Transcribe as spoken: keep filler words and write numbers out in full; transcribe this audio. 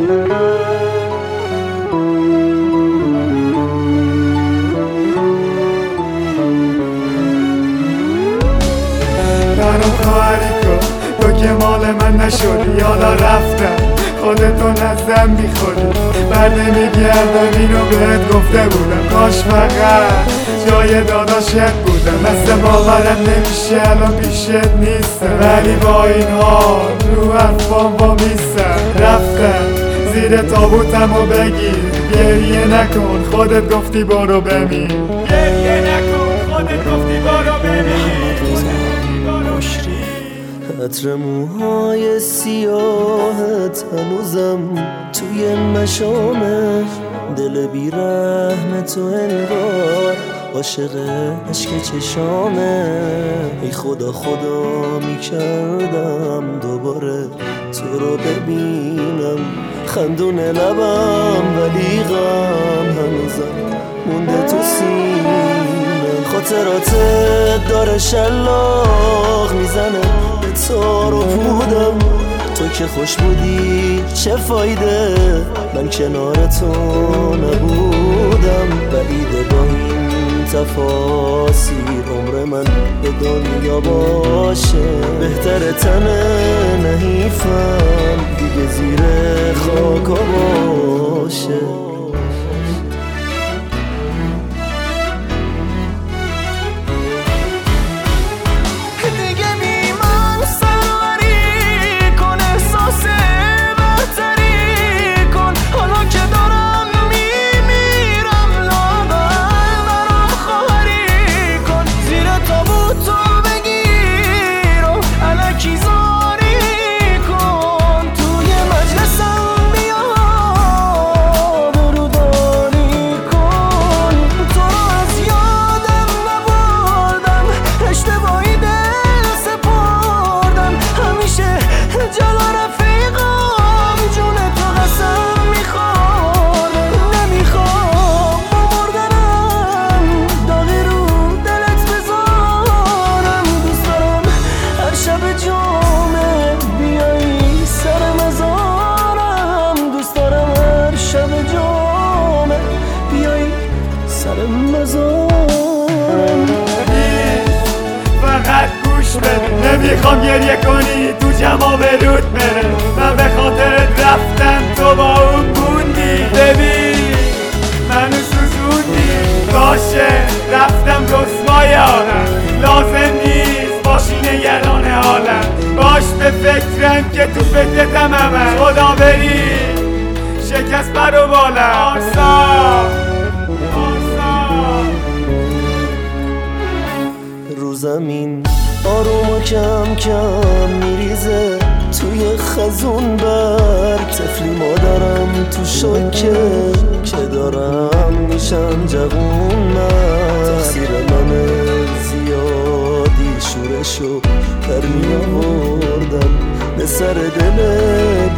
برام خواهری کن تو که مال من نشدی، حالا رفتم خودتو نزدم میخوری. بر نمیگردم اینو بهت گفته بودم، کاش فقط جای داداشت بودم. مثل باورم نمیشه الان پیشت نیستم، ولی با این حال رو حرفام با میستم. رفتم زیر تابوتمو بگیر، گریه نکن خودت گفتی برو بمیر. گریه نکن خودت گفتی برو بمیر. عطر موهای سیاهت هنوزم توی مشامه، دل بیرحم تو انگار عاشق عشق چشامه. ای خدا خدا میکردم دوباره تو رو ببینم، خندون لبم ولی غم هنوزم مونده تو سینم. خاطراتت داره شلاق میزنه به تار و پودم، تو که خوش بودی چه فایده من کنار تو نبودم. بعیده با این تفاصیل عمر من به دنیا باشه، بهتره تنه نحیفم دیگه زیر خاکا باشه. فقط گوش بده، نمیخوام گریه کنی تو جمع برود بره. من به خاطرت رفتم تو با اون موندی، ببین منو سوزوندی. باشه رفتم رسوای عالم، لازم نیست باشی نگران حالم. باش به فکرم که تو فکرتم همه، خدا بری شکست بر و بالم. آرسا رو زمین آروم و کم کم میریزه توی خزون برگ، طفلی مادرم تو شوکه که دارم میشم جوون. من تقصیر من زیادی شورشو در می آوردم به سر دلت